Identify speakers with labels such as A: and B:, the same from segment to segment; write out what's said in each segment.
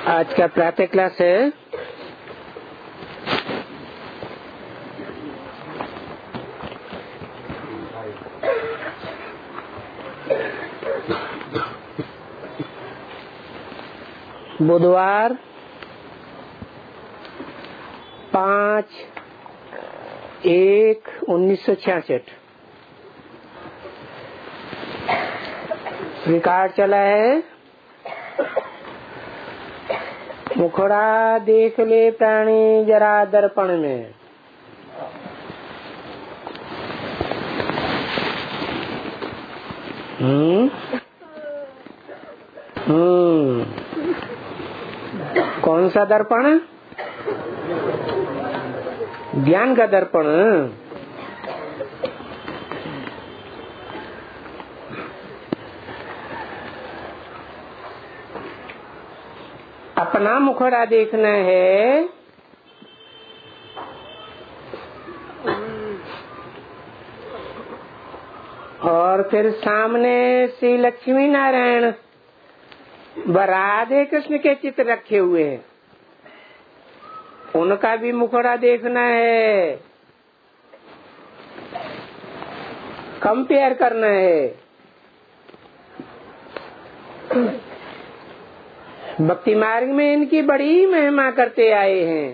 A: आज का प्रातः क्लास है बुधवार 5/1/1966 रिकॉर्ड चला है। मुखड़ा देख ले प्राणी जरा दर्पण में। कौन सा दर्पण? ज्ञान का दर्पण। अपना मुखड़ा देखना है और फिर सामने श्री लक्ष्मी नारायण व राधे कृष्ण के चित्र रखे हुए हैं, उनका भी मुखड़ा देखना है, कंपेयर करना है। भक्ति मार्ग में इनकी बड़ी महिमा करते आए हैं।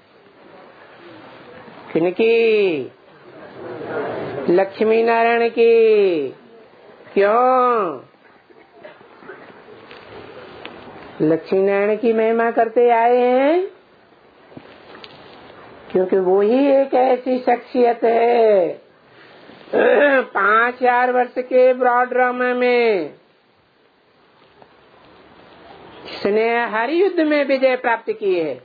A: किनकी? लक्ष्मी नारायण की। क्यों? लक्ष्मी नारायण की महिमा करते आए हैं क्योंकि वो ही एक ऐसी शख्सियत है 5000 वर्ष के ब्रॉड ड्रामा में जिसने हर युद्ध में विजय प्राप्त की है।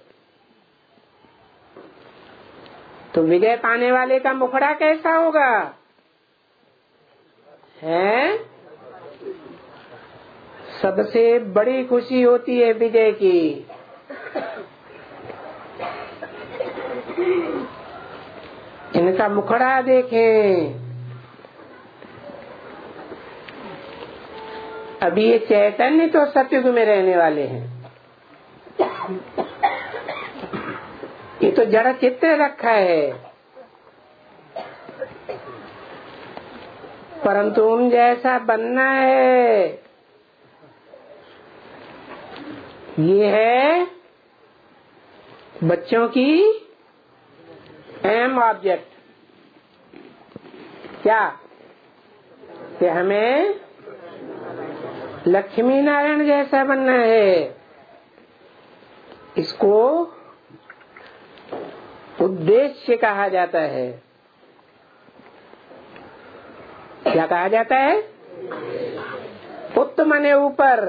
A: तो विजय पाने वाले का मुखड़ा कैसा होगा? है? सबसे बड़ी खुशी होती है विजय की। इनका मुखड़ा देखें। अभी ये चैतन्य तो सतयुग में रहने वाले हैं, ये तो जड़ चित्त रखा है, परंतु उन जैसा बनना है। ये है बच्चों की अहम ऑब्जेक्ट। क्या कि हमें लक्ष्मी नारायण जैसा बनना है। इसको उद्देश्य कहा जाता है। क्या कहा जाता है? उत्त माने ऊपर,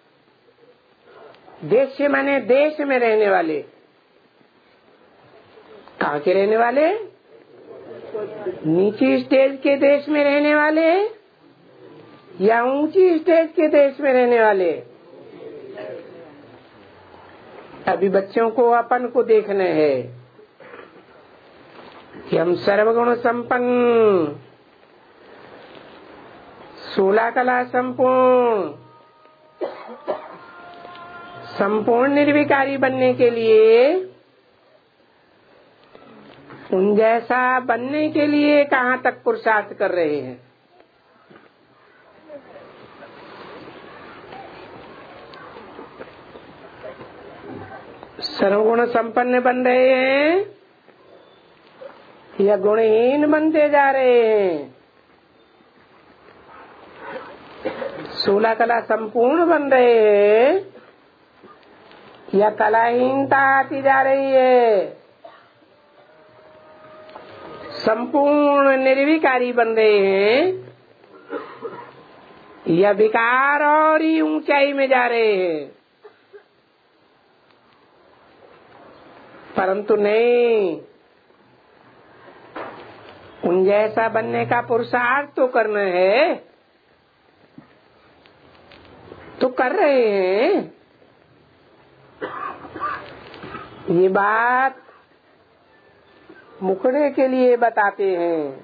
A: देश माने देश में रहने वाले। कहाँ के रहने वाले? नीची स्टेज के देश में रहने वाले या ऊंची स्टेज के देश में रहने वाले? अभी बच्चों को अपन को देखना है कि हम सर्वगुण संपन्न, 16 कला संपूर्ण, संपूर्ण निर्विकारी बनने के लिए, उन जैसा बनने के लिए कहाँ तक पुरुषार्थ कर रहे हैं। सर्वगुण संपन्न बन रहे हैं या गुणहीन बनते जा रहे हैं? 16 कला संपूर्ण बन रहे हैं या कलाहीनता आती जा रही है? संपूर्ण निर्विकारी बन रहे हैं या विकार और ही ऊंचाई में जा रहे हैं? परंतु नहीं, उन जैसा बनने का पुरुषार्थ तो करना है, तो कर रहे हैं। ये बात मुखड़े के लिए बताते हैं।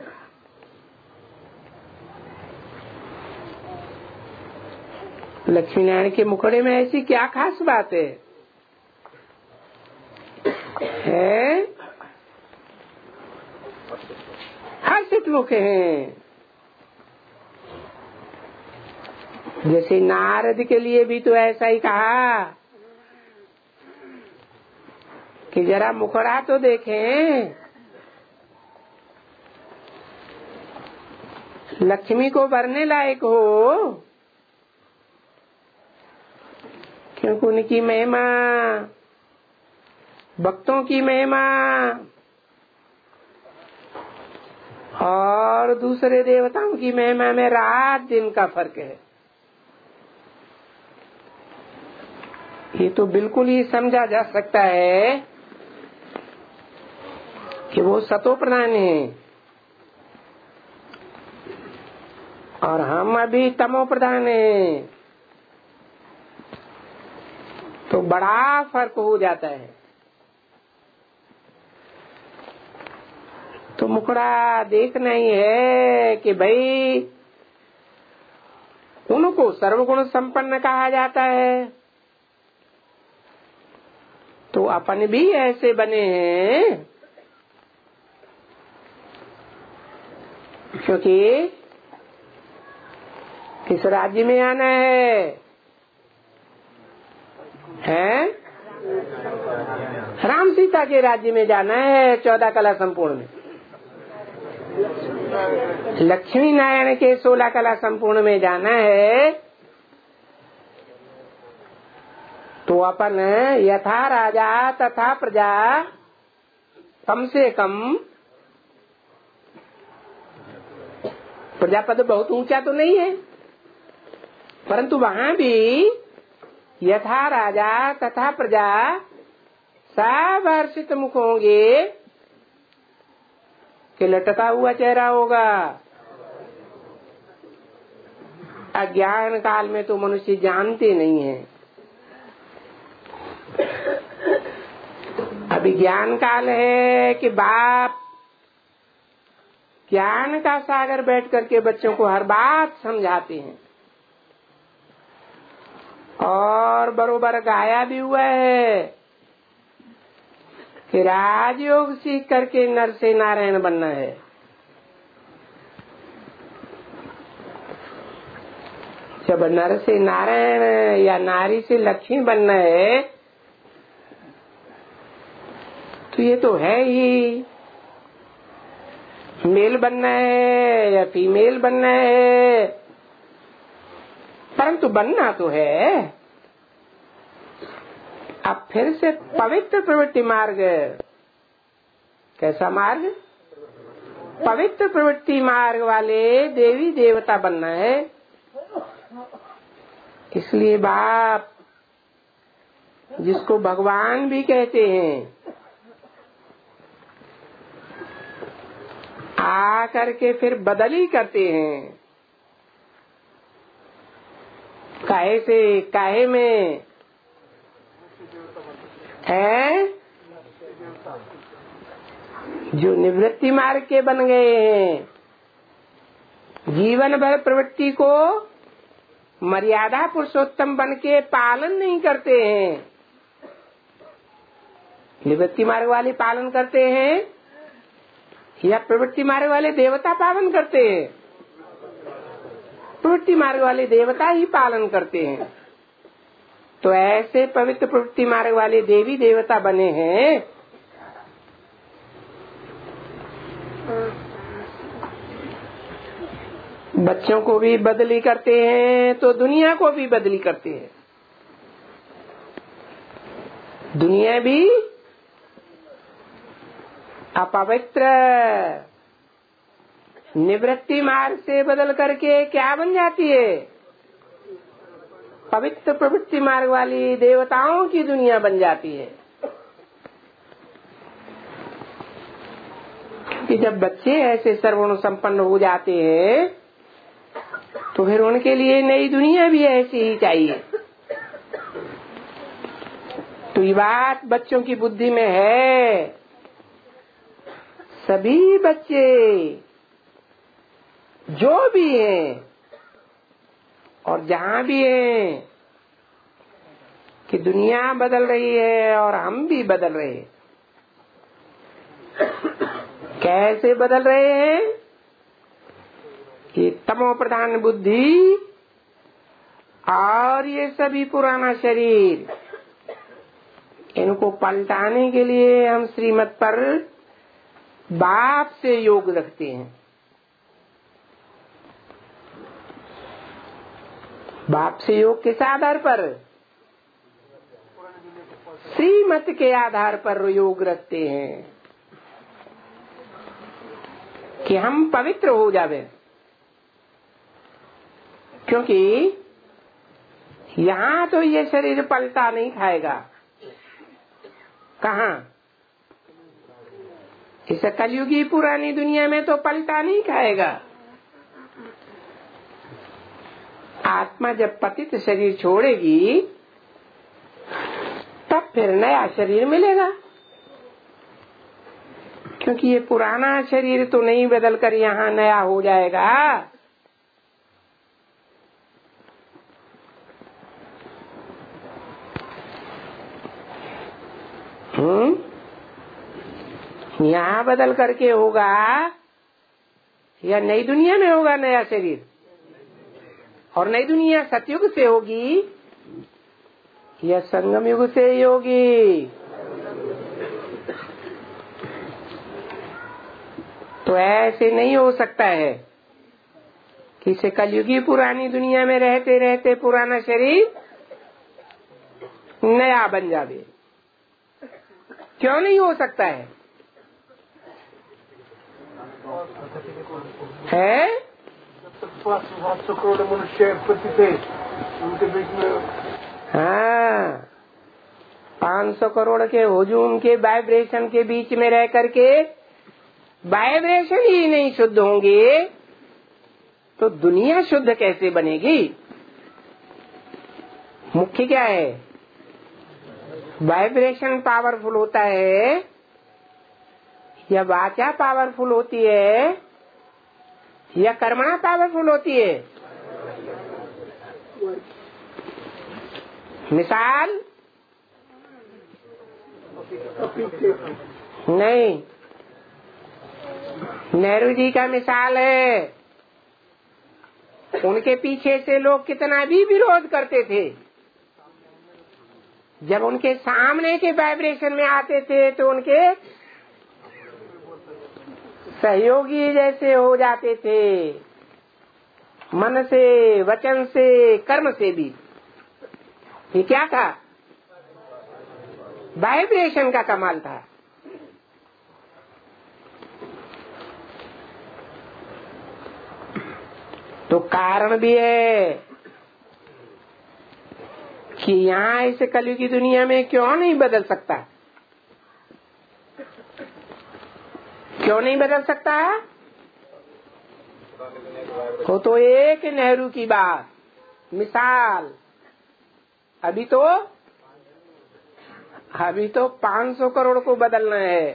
A: लक्ष्मी नारायण के मुखड़े में ऐसी क्या खास बात है? है, हर्षित मुख हैं। जैसे नारद के लिए भी तो ऐसा ही कहा कि जरा मुखड़ा तो देखें, लक्ष्मी को भरने लायक हो, क्योंकि उनकी महिमा, भक्तों की महिमा और दूसरे देवताओं की महिमा में रात दिन का फर्क है। ये तो बिल्कुल ही समझा जा सकता है कि वो सतो प्रधान है और हम अभी तमो प्रधान है, तो बड़ा फर्क हो जाता है। तो मुखड़ा देखना ही है कि भाई उनको सर्वगुण संपन्न कहा जाता है, तो अपन भी ऐसे बने हैं, क्योंकि किस राज्य में आना है? राम सीता के राज्य में जाना है, 14 कला संपूर्ण में। लक्ष्मी नारायण के 16 कला संपूर्ण में जाना है, तो अपन यथा राजा तथा प्रजा, कम से कम प्रजापद बहुत ऊंचा तो नहीं है, परंतु वहाँ भी यथा राजा तथा प्रजा सब हर्षित मुख होंगे कि लटका हुआ चेहरा होगा। अज्ञान काल में तो मनुष्य जानते नहीं है, अभी ज्ञान काल है कि बाप ज्ञान का सागर बैठ करके बच्चों को हर बात समझाते हैं, और बरोबर गाया भी हुआ है कि राजयोग सीख करके नर से नारायण बनना है। जब नर से नारायण या नारी से लक्ष्मी बनना है, तो ये तो है ही, मेल बनना है या फीमेल बनना है, परंतु बनना तो है। अब फिर से पवित्र प्रवृत्ति मार्ग, कैसा मार्ग? पवित्र प्रवृत्ति मार्ग वाले देवी देवता बनना है। इसलिए बाप जिसको भगवान भी कहते हैं, आ करके फिर बदली करते हैं। काहे से काहे में है? जो निवृत्ति मार्ग के बन गए हैं, जीवन भर प्रवृत्ति को मर्यादा पुरुषोत्तम बन के पालन नहीं करते हैं। निवृत्ति मार्ग वाले पालन करते हैं या प्रवृत्ति मार्ग वाले देवता पालन करते हैं? प्रवृत्ति मार्ग वाले देवता ही पालन करते हैं। तो ऐसे पवित्र प्रवृत्ति मार्ग वाले देवी देवता बने हैं। बच्चों को भी बदली करते हैं तो दुनिया को भी बदली करते हैं। दुनिया भी अपवित्र निवृत्ति मार्ग से बदल करके क्या बन जाती है? पवित्र प्रवृत्ति मार्ग वाली देवताओं की दुनिया बन जाती है। कि जब बच्चे ऐसे सर्वगुण संपन्न हो जाते हैं तो फिर उनके लिए नई दुनिया भी ऐसी ही चाहिए। तो ये बात बच्चों की बुद्धि में है। सभी बच्चे जो भी हैं और जहाँ भी हैं कि दुनिया बदल रही है और हम भी बदल रहे हैं। कैसे बदल रहे हैं? ये तमो प्रधान बुद्धि और ये सभी पुराना शरीर, इनको पलटाने के लिए हम श्रीमत पर बाप से योग रखते हैं। बाप से योग किस आधार पर? श्रीमत के आधार पर योग रखते हैं कि हम पवित्र हो जावे। क्योंकि यहाँ तो ये शरीर पलटा नहीं खाएगा। कहाँ? इस कलयुगी पुरानी दुनिया में तो पलटा नहीं खाएगा। आत्मा जब पतित शरीर छोड़ेगी तब फिर नया शरीर मिलेगा। क्योंकि ये पुराना शरीर तो नहीं बदल कर यहाँ नया हो जाएगा। यहाँ बदल करके होगा या नई दुनिया में होगा नया शरीर? और नई दुनिया सतयुग से होगी या संगम युग से होगी? तो ऐसे नहीं हो सकता है कि इसे कलयुगी पुरानी दुनिया में रहते रहते पुराना शरीर नया बन जावे। क्यों नहीं हो सकता है? है
B: 500 करोड़ मनुष्य पति थे, उनके बीच में
A: 500 करोड़ के हुजूम के वाइब्रेशन के बीच में रह करके वाइब्रेशन ही नहीं शुद्ध होंगे तो दुनिया शुद्ध कैसे बनेगी? मुख्य क्या है? वाइब्रेशन पावरफुल होता है या वाचा पावरफुल होती है या कर्मणा पावरफुल होती है? मिसाल नहीं, नेहरू जी का मिसाल है। उनके पीछे से लोग कितना भी विरोध करते थे, जब उनके सामने के वाइब्रेशन में आते थे तो उनके सहयोगी जैसे हो जाते थे, मन से, वचन से, कर्म से भी। ये क्या था? वाइब्रेशन का कमाल था। तो कारण भी है कि यहाँ इस कलयुगी दुनिया में क्यों नहीं बदल सकता? क्यों नहीं बदल सकता? वो तो एक नेहरू की बात, मिसाल। अभी तो 500 करोड़ को बदलना है,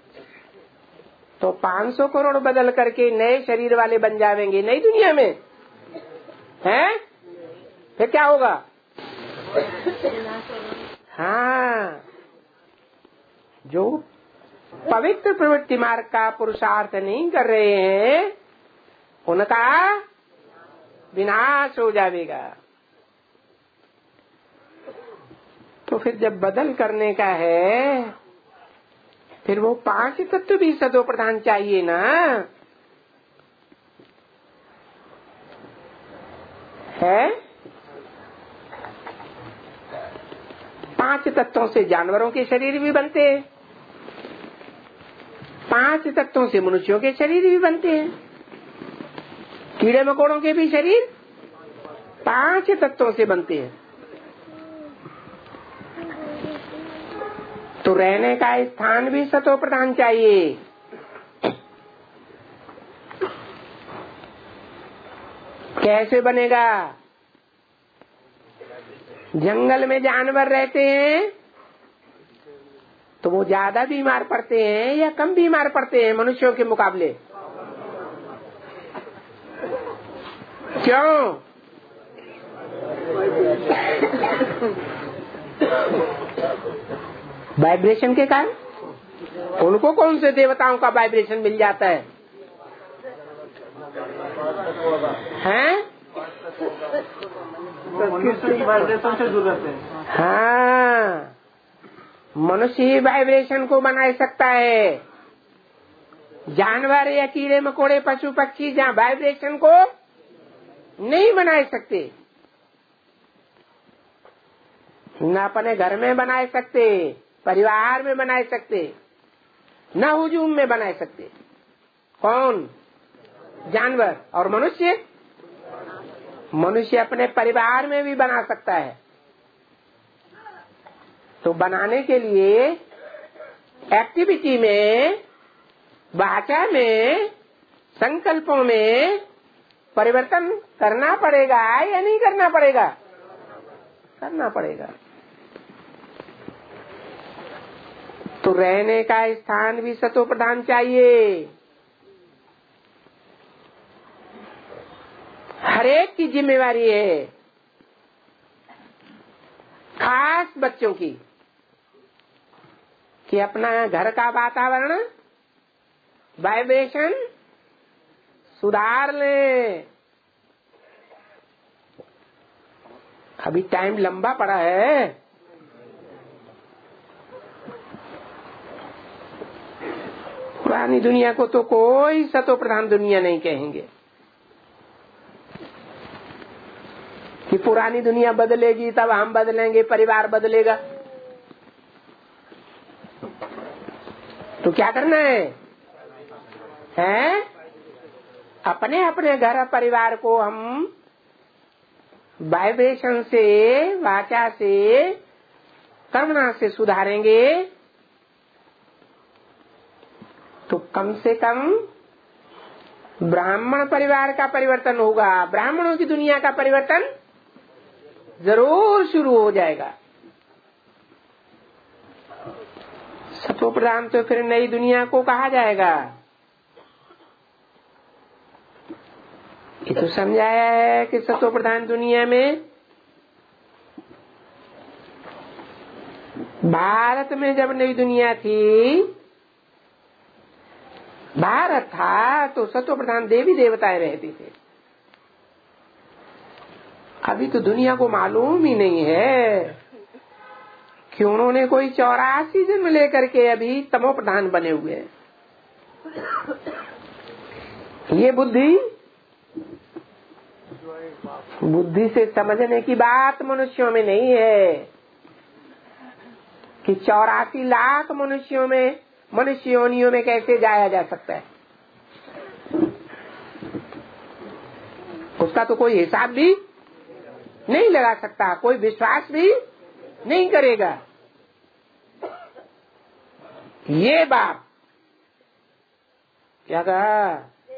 A: तो 500 करोड़ बदल करके नए शरीर वाले बन जाएंगे नई दुनिया में, हैं? फिर क्या होगा? हाँ, जो पवित्र प्रवृत्ति मार्ग का पुरुषार्थ नहीं कर रहे हैं उनका विनाश हो जाएगा। तो फिर जब बदल करने का है फिर वो 5 तत्व भी सदो प्रधान चाहिए ना, है? 5 तत्वों से जानवरों के शरीर भी बनते हैं, 5 तत्वों से मनुष्यों के शरीर भी बनते हैं, कीड़े मकोड़ों के भी शरीर 5 तत्वों से बनते हैं। तो रहने का स्थान भी सतो प्रधान चाहिए। कैसे बनेगा? जंगल में जानवर रहते हैं तो वो ज्यादा बीमार पड़ते हैं या कम बीमार पड़ते हैं मनुष्यों के मुकाबले? क्यों? वाइब्रेशन के कारण। उनको कौन से देवताओं का वाइब्रेशन मिल जाता है? हैं?
B: वाइब्रेशन से जुड़ रहते हैं।
A: हाँ, मनुष्य ही वाइब्रेशन को बना सकता है। जानवर या कीड़े मकोड़े पशु पक्षी जहाँ वाइब्रेशन को नहीं बना सकते, न अपने घर में बना सकते, परिवार में बना सकते, न हुजूम में बना सकते। कौन? जानवर। और मनुष्य? मनुष्य अपने परिवार में भी बना सकता है। तो बनाने के लिए एक्टिविटी में, वाचा में, संकल्पों में परिवर्तन करना पड़ेगा या नहीं करना पड़ेगा? करना पड़ेगा। तो रहने का स्थान भी सतो प्रधान चाहिए। हरेक की जिम्मेवारी है, खास बच्चों की, कि अपना घर का वातावरण, वाइब्रेशन सुधार ले। अभी टाइम लंबा पड़ा है। पुरानी दुनिया को तो कोई सतो प्रधान दुनिया नहीं कहेंगे कि पुरानी दुनिया बदलेगी तब हम बदलेंगे, परिवार बदलेगा। तो क्या करना है? हैं? अपने अपने घर परिवार को हम वाइब्रेशन से, वाचा से, कर्मणा से सुधारेंगे तो कम से कम ब्राह्मण परिवार का परिवर्तन होगा। ब्राह्मणों की दुनिया का परिवर्तन जरूर शुरू हो जाएगा। सतो प्रधान तो फिर नई दुनिया को कहा जाएगा। ये तो समझाया है कि सतो प्रधान दुनिया में, भारत में जब नई दुनिया थी, भारत था तो सतो प्रधान देवी देवताएं रहती थे। अभी तो दुनिया को मालूम ही नहीं है कि उन्होंने कोई 84 जन्म लेकर के अभी तमो प्रधान बने हुए हैं। ये बुद्धि से समझने की बात मनुष्यों में नहीं है कि 84 लाख मनुष्यों में, मनुष्य योनियों में कैसे जाया जा सकता है। उसका तो कोई हिसाब भी नहीं लगा सकता, कोई विश्वास भी नहीं करेगा। ये बाप क्या कहा?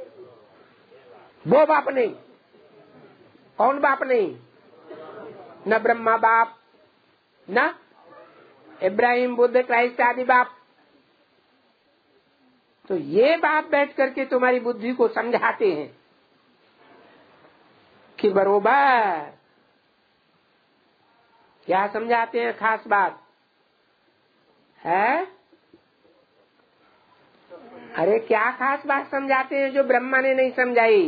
A: वो बाप नहीं। कौन बाप नहीं? न ब्रह्मा बाप, न इब्राहिम, बुद्ध, क्राइस्ट आदि बाप। तो ये बाप बैठ करके तुम्हारी बुद्धि को समझाते हैं कि बरोबर। क्या समझाते हैं? खास बात है। अरे क्या खास बात समझाते हैं जो ब्रह्मा ने नहीं समझाई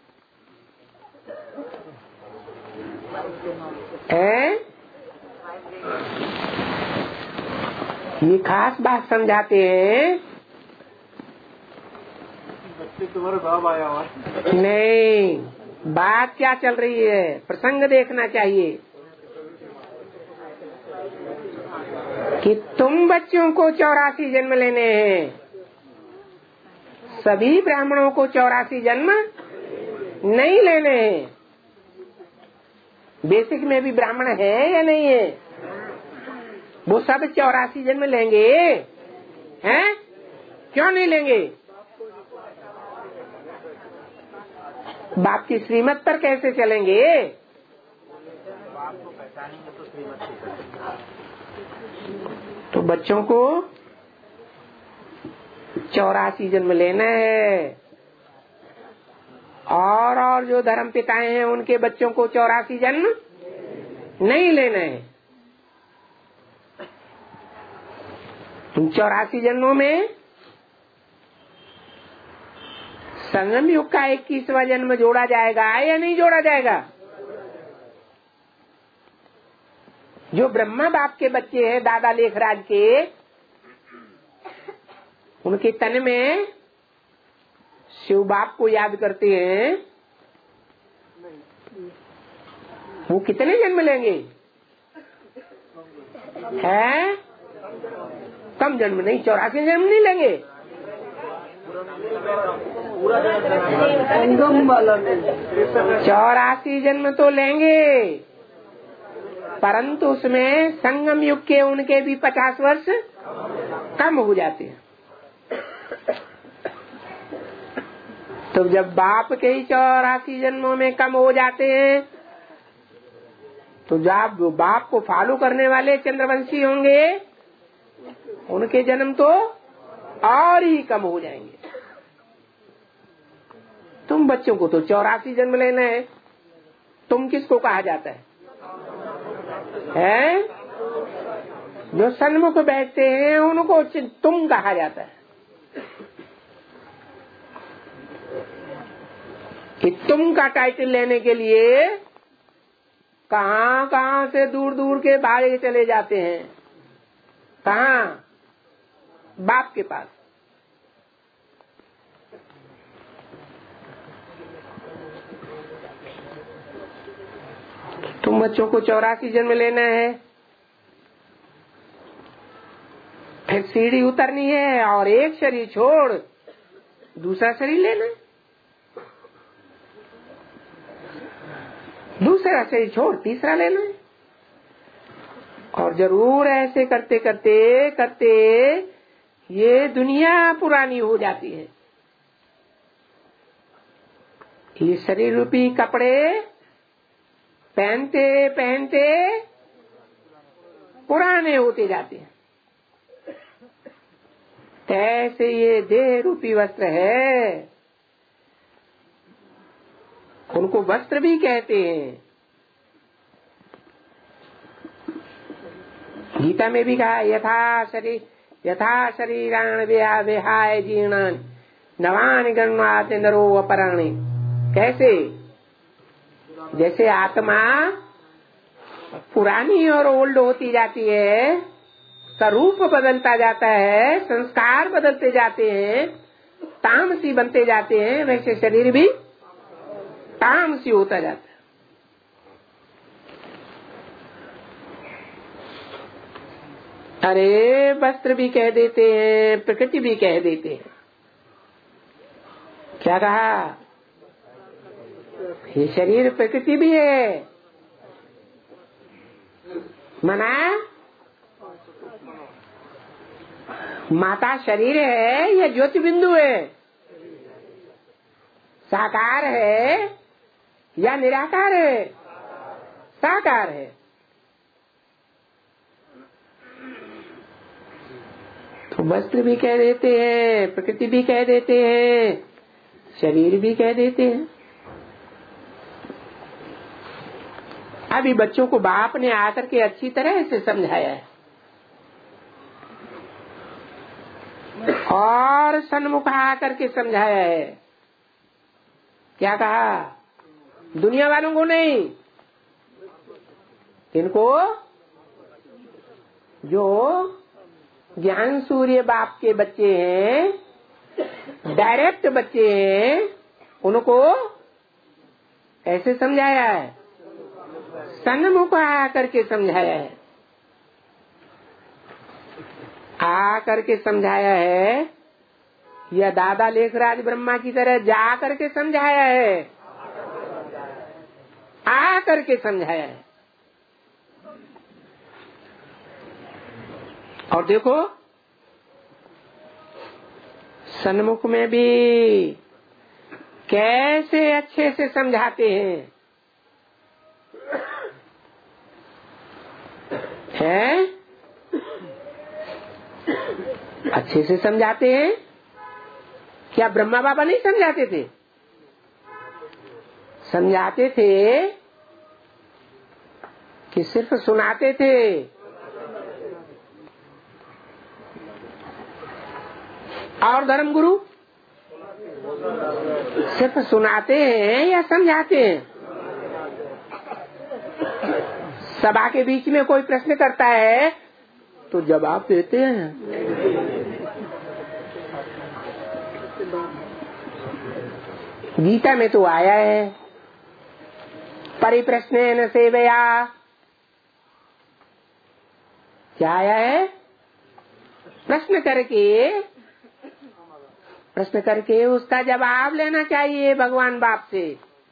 A: है? ये खास बात समझाते हैं।
B: तुम्हारे भाव आया हुआ
A: नहीं, बात क्या चल रही है, प्रसंग देखना चाहिए कि तुम बच्चों को 84 जन्म लेने हैं। सभी ब्राह्मणों को 84 जन्म नहीं लेने हैं। बेसिक में भी ब्राह्मण है या नहीं है? वो सब 84 जन्म लेंगे हैं? क्यों नहीं लेंगे? बाप की श्रीमत पर कैसे चलेंगे? तो बच्चों को 84 जन्म लेना है। और जो धर्म पिताएं हैं उनके बच्चों को 84 जन्म नहीं लेना है। 84 जन्मों में संगम युग का 21वां जन्म जोड़ा जाएगा या नहीं जोड़ा जाएगा? जो ब्रह्मा बाप के बच्चे हैं दादा लेखराज के, उनके तन में शिव बाप को याद करते हैं, वो कितने जन्म लेंगे? हैं? कम जन्म नहीं, 84 जन्म नहीं लेंगे। 84 जन्म तो लेंगे, परंतु उसमें संगम युग के उनके भी 50 वर्ष कम हो जाते हैं। तो जब बाप के ही 84 जन्मों में कम हो जाते हैं, तो जब बाप को फॉलो करने वाले चंद्रवंशी होंगे, उनके जन्म तो और ही कम हो जाएंगे। तुम बच्चों को तो 84 जन्म लेना है, तुम किसको कहा जाता है? जो सन्मुख बैठते हैं उनको तुम कहा जाता है। कि तुम का टाइटल लेने के लिए कहाँ कहाँ से दूर दूर के भागे चले जाते हैं। कहाँ? बाप के पास। तुम बच्चों को 84 जन्म लेना है, फिर सीढ़ी उतरनी है और एक शरीर छोड़ दूसरा शरीर लेना है, दूसरा शरीर छोड़ तीसरा लेना है। और जरूर ऐसे करते करते करते ये दुनिया पुरानी हो जाती है। ये शरीर रूपी कपड़े पहनते पहनते पुराने होते जाते हैं। कैसे ये देह रूपी वस्त्र है, उनको वस्त्र भी कहते हैं। गीता में भी कहा यथा शरीरान विहाय जीर्णान नवानि गृह्णाति नरो अपराणि। कैसे? जैसे आत्मा पुरानी और ओल्ड होती जाती है, उसका रूप बदलता जाता है, संस्कार बदलते जाते हैं, तामसी बनते जाते हैं, वैसे शरीर भी तामसी होता जाता है। अरे वस्त्र भी कह देते हैं, प्रकृति भी कह देते हैं। क्या कहा? ये शरीर प्रकृति भी है। मना माता शरीर है या ज्योति बिंदु है? साकार है या निराकार है? साकार है। तो वस्त्र भी कह देते हैं, प्रकृति भी कह देते हैं, शरीर भी कह देते हैं। अभी बच्चों को बाप ने आकर के अच्छी तरह से समझाया है और सन्मुख आकर के समझाया है। क्या कहा? दुनिया वालों को नहीं, इनको जो ज्ञान सूर्य बाप के बच्चे हैं, डायरेक्ट बच्चे हैं, उनको ऐसे समझाया है, सन्मुख आकर के समझाया है। आकर के समझाया है या दादा लेखराज ब्रह्मा की तरह जा करके समझाया है? आकर के समझाया है। और देखो सन्मुख में भी कैसे अच्छे से समझाते हैं, अच्छे से समझाते हैं। क्या ब्रह्मा बाबा नहीं समझाते थे? समझाते थे कि सिर्फ सुनाते थे? और धर्मगुरु सिर्फ सुनाते हैं या समझाते हैं? सभा के बीच में कोई प्रश्न करता है तो जवाब देते हैं। गीता में तो आया है, परिप्रश्नेन सेवया। क्या आया है? प्रश्न करके उसका जवाब लेना चाहिए भगवान बाप से।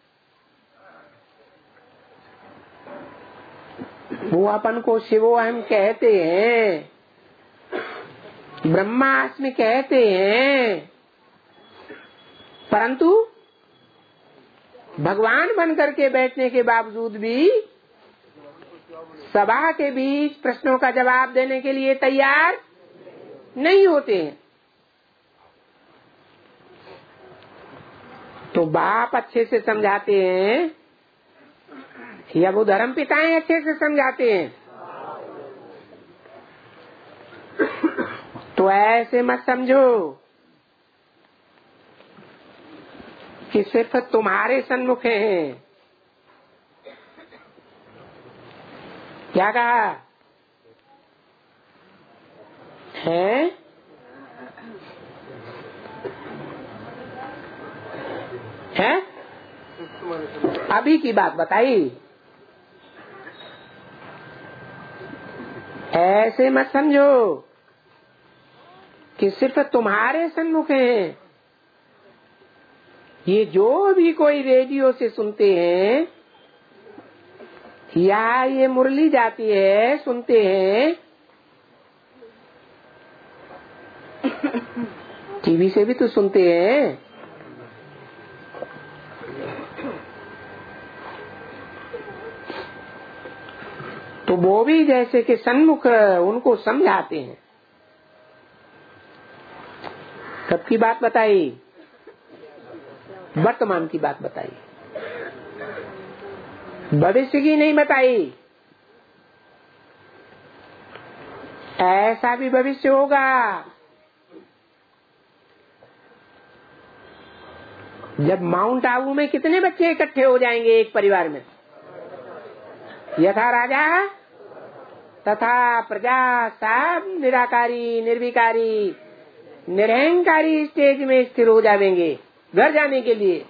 A: वो अपन को शिवोहम कहते हैं, ब्रह्मास्मि कहते हैं, परंतु भगवान बन करके बैठने के बावजूद भी सभा के बीच प्रश्नों का जवाब देने के लिए तैयार नहीं होते हैं। तो बाप अच्छे से समझाते हैं या वो धर्म पिताएं अच्छे से समझाते हैं? तो ऐसे मत समझो कि सिर्फ तुम्हारे सन्मुख हैं। क्या कहा है? अभी की बात बताई। ऐसे मत समझो कि सिर्फ तुम्हारे सन्मुख हैं। ये जो भी कोई रेडियो से सुनते हैं या ये मुरली जाती है सुनते हैं, टीवी से भी तो सुनते हैं। तो वो भी जैसे कि सन्मुख उनको समझाते हैं। कब की बात बताई? वर्तमान की बात बताई, भविष्य की नहीं बताई। ऐसा भी भविष्य होगा जब माउंट आबू में कितने बच्चे इकट्ठे हो जाएंगे एक परिवार में। यथा राजा तथा प्रजा सब निराकारी, निर्विकारी, निरहंकारी स्टेज में स्थिर हो जाएंगे घर जाने के लिए।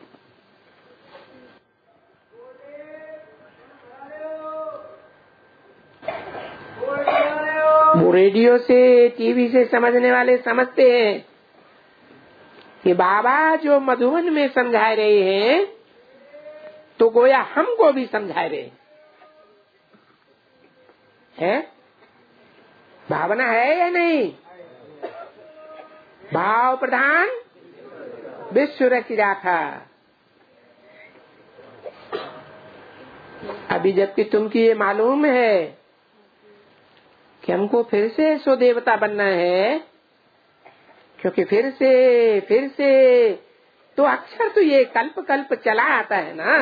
A: वो रेडियो से, टीवी से समझने वाले समझते हैं कि बाबा जो मधुबन में समझा रहे हैं तो गोया हमको भी समझा रहे हैं। भावना है या नहीं? भाव प्रधान विश्व रचि राखा। अभी जबकि तुमको ये मालूम है कि हमको फिर से सो देवता बनना है, क्योंकि फिर से तो अक्सर तो ये कल्प कल्प चला आता है ना।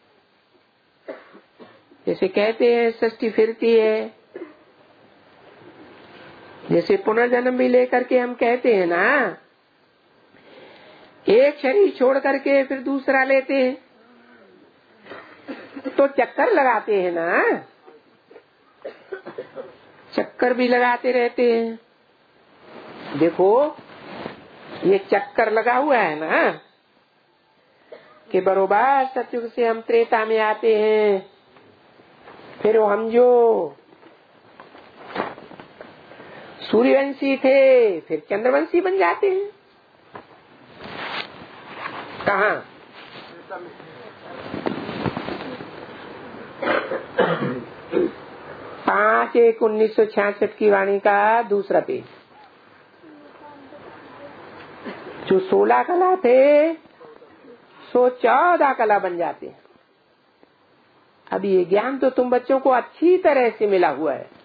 A: जैसे कहते हैं सृष्टि फिरती है, जैसे पुनर्जन्म भी लेकर के हम कहते हैं ना, एक शरीर छोड़ करके फिर दूसरा लेते हैं तो चक्कर लगाते हैं ना, चक्कर भी लगाते रहते हैं। देखो ये चक्कर लगा हुआ है ना कि बरोबर सतयुग से हम त्रेता में आते हैं, फिर हम जो सूर्यवंशी थे फिर चंद्रवंशी बन जाते हैं। कहाँ? 5/1/1966 की वाणी का दूसरा पेज। जो 16 कला थे सो 14 कला बन जाते हैं। अब ये ज्ञान तो तुम बच्चों को अच्छी तरह से मिला हुआ है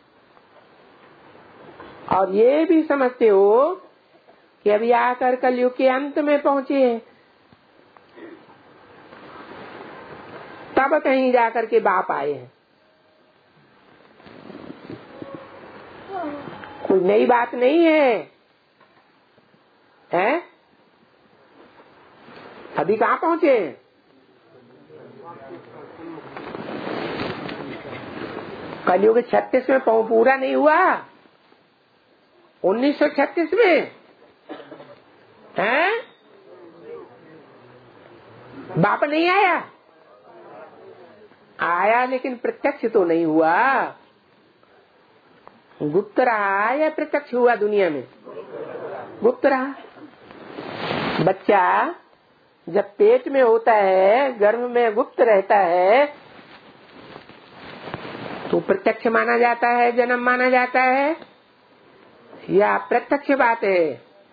A: और ये भी समझते हो कि अभी आकर कलयुग के अंत में पहुंचे हैं, तब कहीं जाकर के बाप आए हैं। कोई नई बात नहीं है, हैं? अभी कहाँ पहुँचे? कलयुग 36 में पूरा नहीं हुआ, 1936 में है। बाप नहीं आया, आया लेकिन प्रत्यक्ष तो नहीं हुआ। गुप्त रहा या प्रत्यक्ष हुआ? दुनिया में गुप्त रहा। बच्चा जब पेट में होता है, गर्भ में गुप्त रहता है, तो प्रत्यक्ष माना जाता है, जन्म माना जाता है, या प्रत्यक्ष बात है?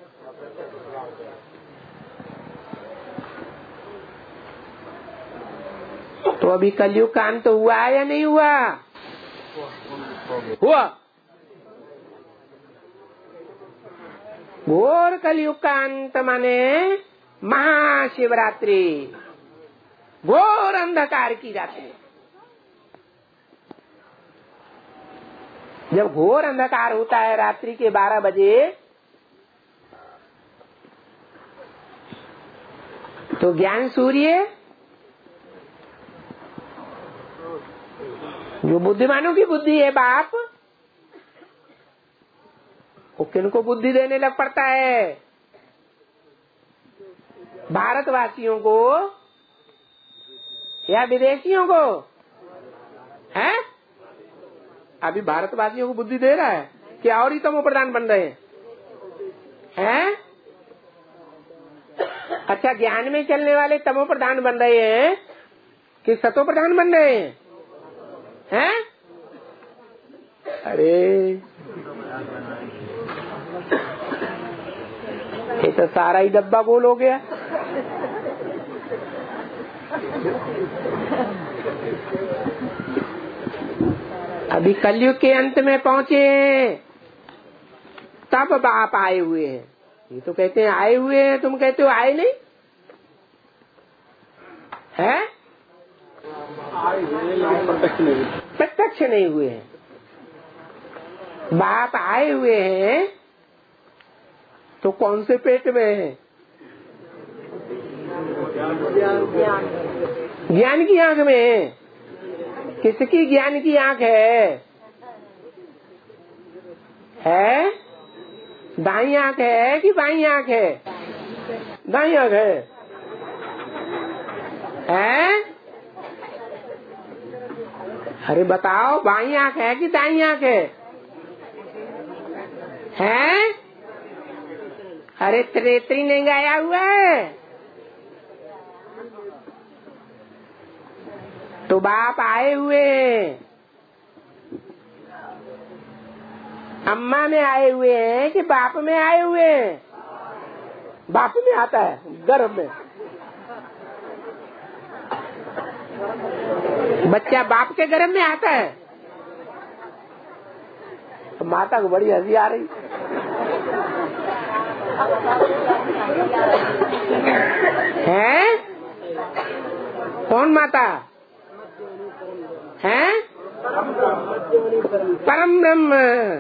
A: तो अभी कलयुग का अंत हुआ या नहीं हुआ? हुआ। घोर कलयुग का अंत माने महाशिवरात्रि, घोर अंधकार की रात्रि। जब घोर अंधकार होता है रात्रि के 12 बजे, तो ज्ञान सूर्य जो बुद्धिमानों की बुद्धि है बाप, वो किनको बुद्धि देने लग पड़ता है? भारतवासियों को या विदेशियों को? है अभी भारतवासियों को बुद्धि दे रहा है कि और ही तमो प्रधान बन रहे हैं? अच्छा, ज्ञान में चलने वाले तमो प्रधान बन रहे हैं कि सतो प्रधान बन रहे हैं? अरे ये तो सारा ही डब्बा गोल हो गया। अभी कलयुग के अंत में पहुँचे, तब बाप आए हुए हैं। ये तो कहते हैं आए हुए हैं, तुम कहते हो आए नहीं है? प्रत्यक्ष नहीं हुए हैं। बाप आए हुए हैं तो कौन से पेट में है? ज्ञान की आंख में है। किसकी ज्ञान की आंख है? दाई आंख है कि बाई आंख है? दाई आंख है। अरे बताओ, बाई आंख है कि दाई आंख है? अरे त्रेत्री नहीं गाया हुआ है। तो बाप आए हुए हैं, अम्मा में आए हुए हैं कि बाप में आए हुए हैं? बाप में आता है, गर्भ में। बच्चा बाप के गर्भ में आता है। तो माता को बड़ी हंसी आ रही है। कौन माता है? परम ब्रह्म।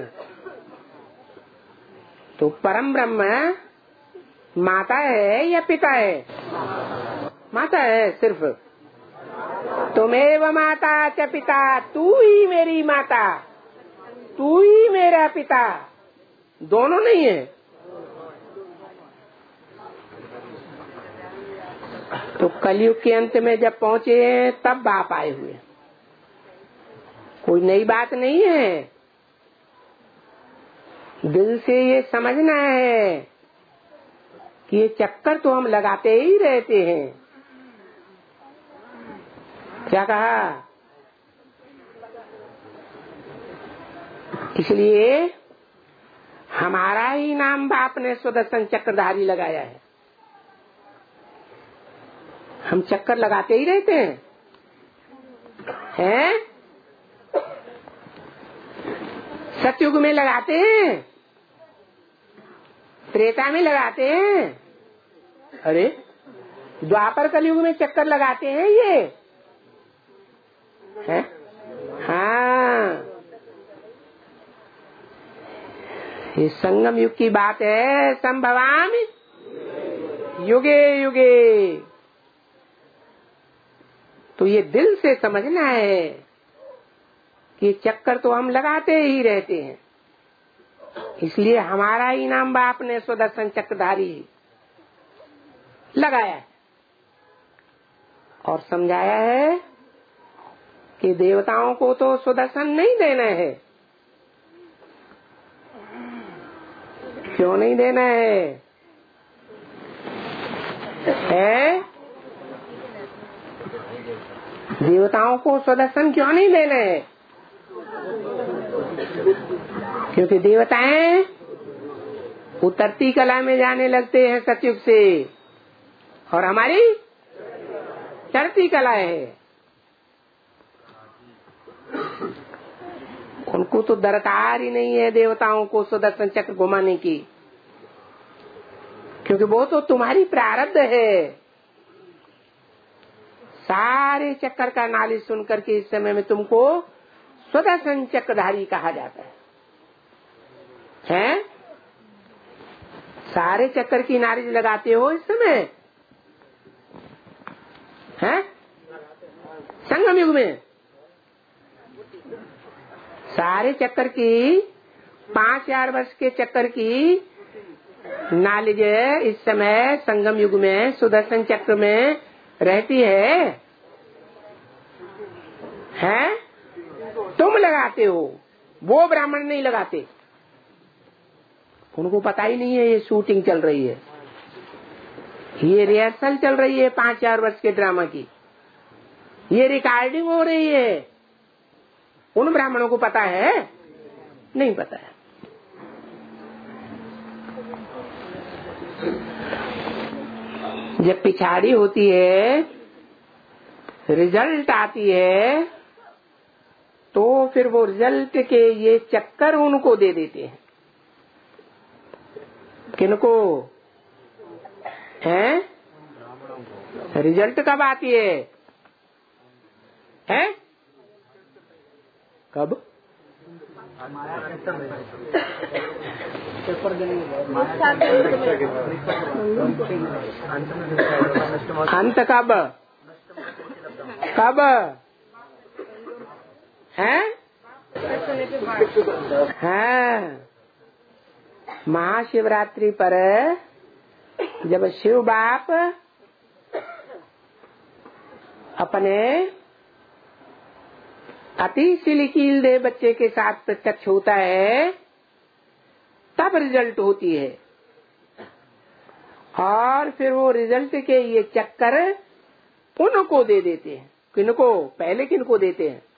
A: तो परम ब्रह्म माता है या पिता है? माता है सिर्फ। तुमेव माता च पिता, तू ही मेरी माता, तू ही मेरा पिता। दोनों नहीं है। तो कलयुग के अंत में जब पहुँचे तब बाप आए हुए। कोई नई बात नहीं है। दिल से ये समझना है कि ये चक्कर तो हम लगाते ही रहते हैं। क्या कहा? इसलिए हमारा ही नाम बाप ने सुदर्शन चक्रधारी लगाया है। हम चक्कर लगाते ही रहते हैं? सतयुग में लगाते हैं, त्रेता में लगाते हैं, अरे द्वापर कलयुग में चक्कर लगाते हैं ये है? हाँ, ये संगम युग की बात है। संभवामि युगे युगे। तो ये दिल से समझना है कि चक्कर तो हम लगाते ही रहते हैं, इसलिए हमारा ही नाम बाप ने सुदर्शन चक्रधारी लगाया है और समझाया है कि देवताओं को तो सुदर्शन नहीं देना है। क्यों नहीं देना है? देवताओं को सुदर्शन क्यों नहीं देना है? क्योंकि देवताएं उतरती कला में जाने लगते हैं सतयुग से, और हमारी चढ़ती कला है। उनको तो दरकार ही नहीं है देवताओं को सुदर्शन चक्र घुमाने की, क्योंकि वो तो तुम्हारी प्रारब्ध है। सारे चक्कर का नालिश सुन करके इस समय में तुमको सुदर्शन चक्रधारी कहा जाता है? सारे चक्कर की नालिश लगाते हो इस समय हैं? संगम युग में सारे चक्कर की 5000 वर्ष के चक्कर की नालिज इस समय संगम युग में सुदर्शन चक्र में रहती है? तुम लगाते हो, वो ब्राह्मण नहीं लगाते। उनको पता ही नहीं है ये शूटिंग चल रही है, ये रिहर्सल चल रही है 5000 वर्ष के ड्रामा की, ये रिकॉर्डिंग हो रही है। उन ब्राह्मणों को पता है? नहीं पता है। जब पिछाड़ी होती है, रिजल्ट आती है, तो फिर वो रिजल्ट के ये चक्कर उनको दे देते हैं। किनको? रिजल्ट कब आती है? कब? अंत कब? कब है? महाशिवरात्रि पर जब शिव बाप अपने अति सिलिकील दे बच्चे के साथ प्रत्यक्ष होता है, तब रिजल्ट होती है। और फिर वो रिजल्ट के ये चक्कर उनको दे देते हैं। किनको? पहले किनको देते हैं?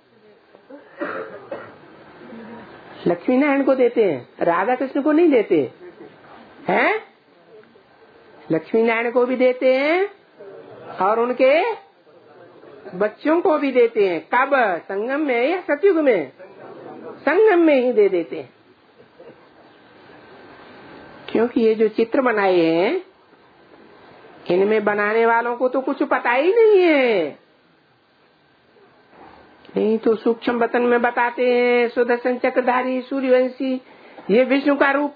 A: लक्ष्मी नारायण को देते हैं, राधा कृष्ण को नहीं देते हैं। लक्ष्मी नारायण को भी देते हैं और उनके बच्चों को भी देते हैं। कब? संगम में या सतयुग में? संगम में ही दे देते हैं, क्योंकि ये जो चित्र बनाए हैं, इनमें बनाने वालों को तो कुछ पता ही नहीं है। नहीं तो सूक्ष्म वतन में बताते हैं सुदर्शन चक्रधारी सूर्यवंशी, ये विष्णु का रूप।